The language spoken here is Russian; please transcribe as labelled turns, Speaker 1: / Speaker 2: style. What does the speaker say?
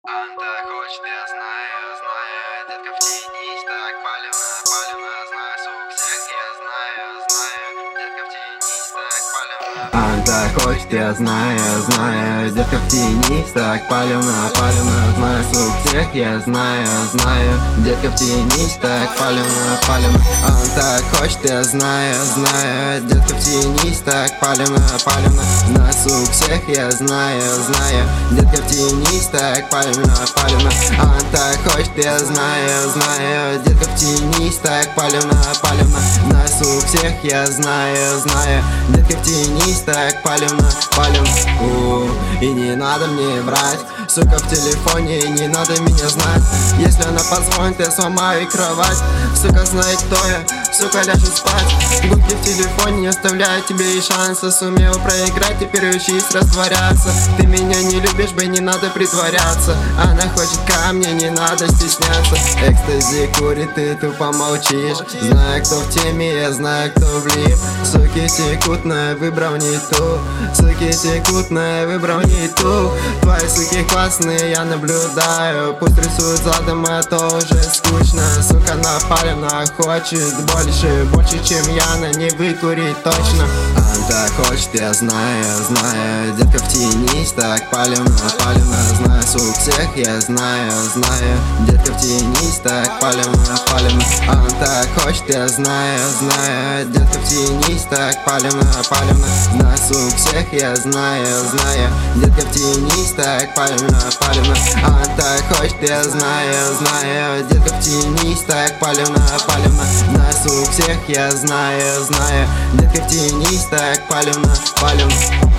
Speaker 1: Анда хочет, я знаю, детка в тени, так палевно, знаю, сук всех, я знаю, детка в тени, так палевно.
Speaker 2: Анда хочет, я знаю, детка в тени, так палевно, знаю, сук всех, я знаю, детка в тени, так палевно. Анда хочет, я знаю, детка в тени, так палевно, знаю, сук всех, я знаю, детка в тени, так палевно. Анда хочет, я знаю, детка в тени, так палевно, знаю, сук всех, я знаю, детка в тени, так палевно. И не надо мне врать, сука, в телефоне, не надо меня знать. Если она позвонит, я сломаю кровать. Сука знает, кто я, сука ляжет спать. Губки в телефоне не оставляют тебе и шанса. Сумел проиграть, теперь учись растворяться. Ты меня не любишь, бы не надо притворяться. Она хочет ко мне, не надо стесняться. Экстази курит, ты тупо молчишь. Знаю, кто в теме, я знаю, кто влип. Суки текут, но я выбрал не ту. Суки текут, но я выбрал не ту. Твои суки классные, я наблюдаю. Пусть рисуют задом, это уже скучно. Сука напалена, хочет больше, чем я, на не выкурить точно. Анда хочет, я знаю, детка в тени, так палевно, знаю, сук всех, я знаю, детка в тени, так палевно. Анда хочет, я знаю, детка в тени, так палевно, знаю, сук всех, я знаю, детка в тени, так палевно. Анда хочет, я знаю, детка в тени, так палевно, знаю, сук всех, я знаю, детка в тени, так палевно.